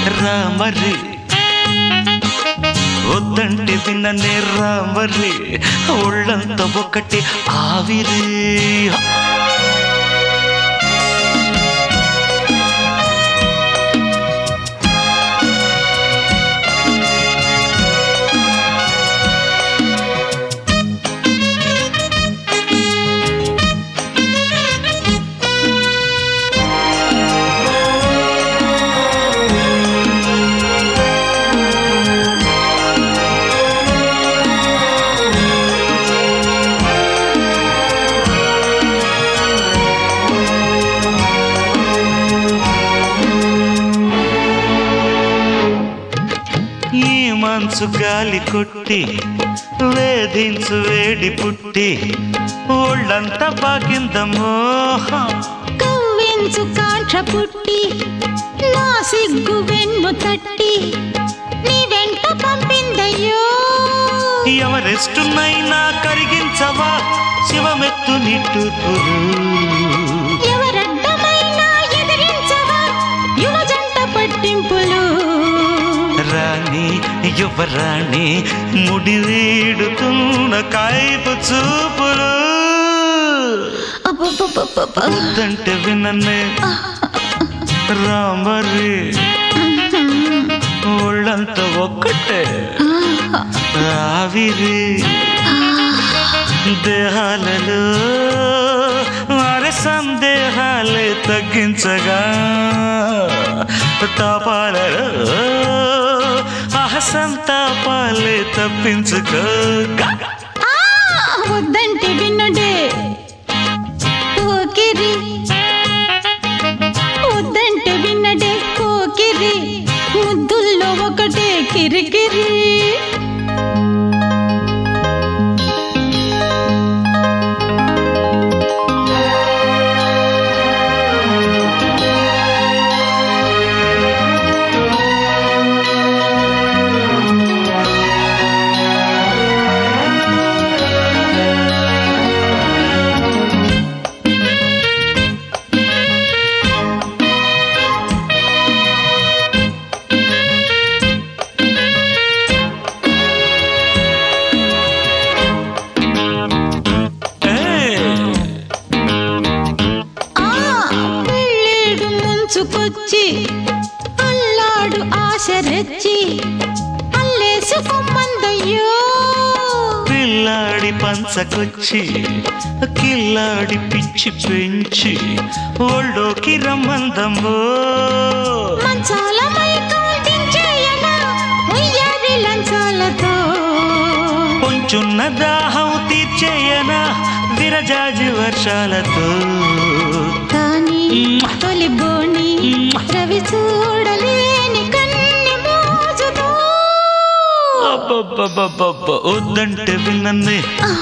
రామరి వద్దంటే విననే రామరి ఒళ్ళంతా ఒకటి ఆవిరి మంచు గాలి కొట్టి వేధించు వేడి పుట్టి ఒళ్ళంతా బాకిందమ్మో కవ్వించు కాంక్ష పుట్టి నా సిగ్గు వెన్ను తట్టి నీ వెంట పంపిందయ్యో ఎవరెస్టునైనా కరిగించవా శివమెత్తు నిట్టూర్పులు ఎవరడ్డమైనా ఎదిరించవా యువ జంట పట్టింపులు రాణి యువరాణి ముడి వీడుతున్న కాయపు చూపులు వద్దంటే విననే రామరి ఒళ్ళంతా ఒక్కటే ఆవిరి దేహాలలో వారి సందేహాలే తగ్గించగా తాపాలలో సంతాపాలే తప్పించుకోగా వద్దంటే విన్నడే కోకిరి వద్దంటే విన్నడే కోకిరి ముద్దుల్లో ఒకటే కిరికిరి ముంచుకొచ్చి అల్లాడు ఆశ రెచ్చి అల్లేసుకోమందయ్యో పిల్లాడి పంచకొచ్చి కిల్లాడి పిచ్చి పెంచి ఒళ్ళోకి రమ్మందమ్మో మంచాల మైకం దించేయనా ఉయ్యారి లంచాలతో కొంచున్న దాహం తీర్చేయనా విరజాజి వర్షాలతో కానీ తొలి బోణి రవి చూడలేని కన్ని మోజుతో వద్దంటే విననే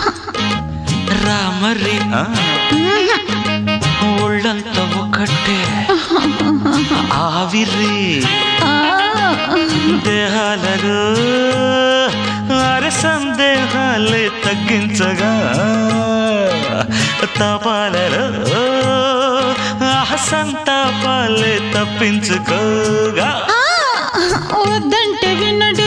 రామరి ఒళ్ళంతా ఒకటే ఆవిరి దేహాలలో అరే సందేహాలే తగ్గించగా తపాలలో సంతాపాలే తప్పించుకోగా వద్దంటే వినడే